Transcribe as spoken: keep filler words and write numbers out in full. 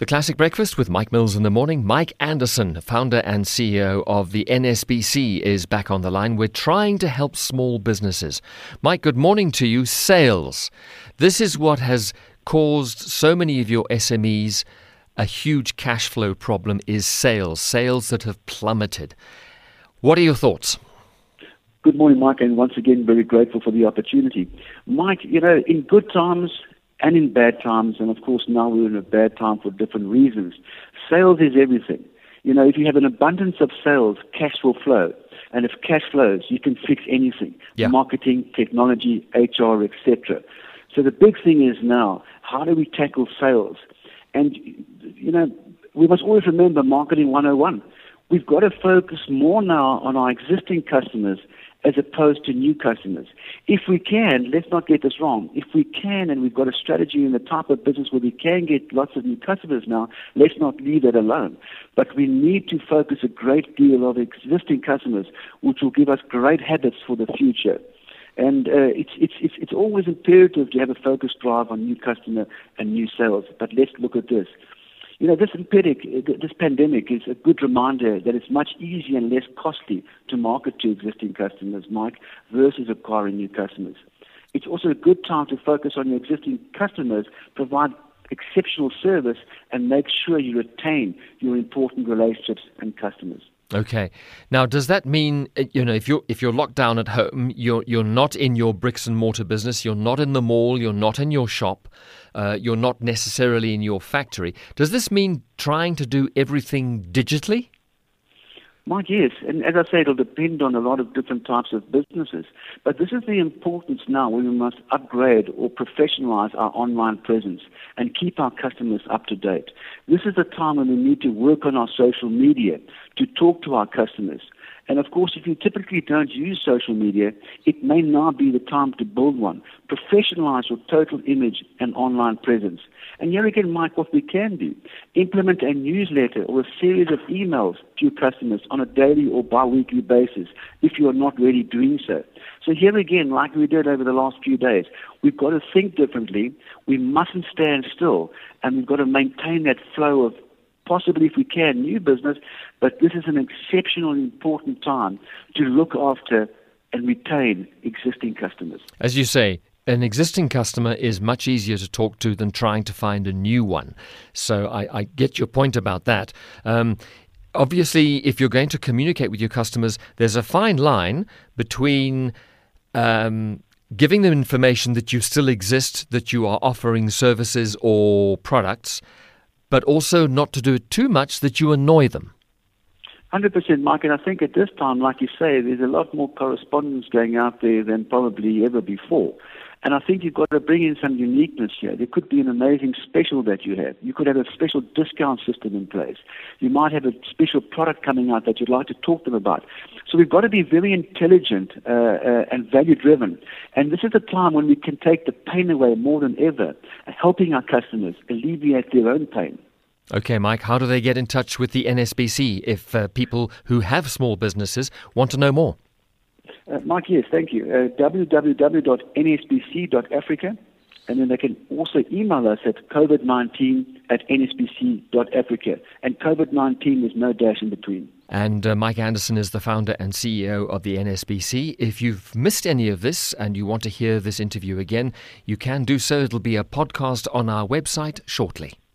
The Classic Breakfast with Mike Mills in the morning. Mike Anderson, founder and C E O of the N S B C, is back on the line. We're trying to help small businesses. Mike, good morning to you. Sales. This is what has caused so many of your S M Es a huge cash flow problem, is sales. Sales that have plummeted. What are your thoughts? Good morning, Mike, and once again, very grateful for the opportunity. Mike, you know, in good times and in bad times, and of course now we're in a bad time for different reasons, sales is everything. You know, if you have an abundance of sales, cash will flow. And if cash flows, you can fix anything. Yeah. Marketing, technology, H R, et cetera. So the big thing is now, how do we tackle sales? And, you know, we must always remember Marketing one oh one. We've got to focus more now on our existing customers as opposed to new customers. If we can, let's not get this wrong, if we can and we've got a strategy in the type of business where we can get lots of new customers now, let's not leave that alone. But we need to focus a great deal on existing customers, which will give us great habits for the future. And uh, it's, it's, it's, it's always imperative to have a focused drive on new customer and new sales. But let's look at this. You know, this epidemic, this pandemic is a good reminder that it's much easier and less costly to market to existing customers, Mike, versus acquiring new customers. It's also a good time to focus on your existing customers, provide exceptional service, and make sure you retain your important relationships and customers. Okay. Now, does that mean, you know, if you're if you're locked down at home, you're you're not in your bricks and mortar business, you're not in the mall, you're not in your shop, uh, you're not necessarily in your factory. Does this mean trying to do everything digitally? Mike, yes, and as I say, it'll depend on a lot of different types of businesses. But this is the importance now when we must upgrade or professionalize our online presence and keep our customers up to date. This is the time when we need to work on our social media to talk to our customers. And of course, if you typically don't use social media, it may now be the time to build one. Professionalize your total image and online presence. And here again, Mike, what we can do, implement a newsletter or a series of emails to your customers on a daily or bi-weekly basis if you are not really doing so. So here again, like we did over the last few days, we've got to think differently. We mustn't stand still, and we've got to maintain that flow of possibly, if we can, new business, but this is an exceptionally important time to look after and retain existing customers. As you say, an existing customer is much easier to talk to than trying to find a new one. So I, I get your point about that. Um, obviously, if you're going to communicate with your customers, there's a fine line between um, giving them information that you still exist, that you are offering services or products, but also not to do it too much that you annoy them. one hundred percent, Mike, and I think at this time, like you say, there's a lot more correspondence going out there than probably ever before. And I think you've got to bring in some uniqueness here. There could be an amazing special that you have. You could have a special discount system in place. You might have a special product coming out that you'd like to talk to them about. So we've got to be very intelligent uh, uh, and value-driven. And this is a time when we can take the pain away more than ever, helping our customers alleviate their own pain. Okay, Mike, how do they get in touch with the N S B C if uh, people who have small businesses want to know more? Uh, Mike, yes, thank you. Uh, w w w dot n s b c dot africa, and then they can also email us at covid nineteen at n s b c dot africa, and covid nineteen is no dash in between. And uh, Mike Anderson is the founder and C E O of the N S B C. If you've missed any of this and you want to hear this interview again, you can do so. It'll be a podcast on our website shortly.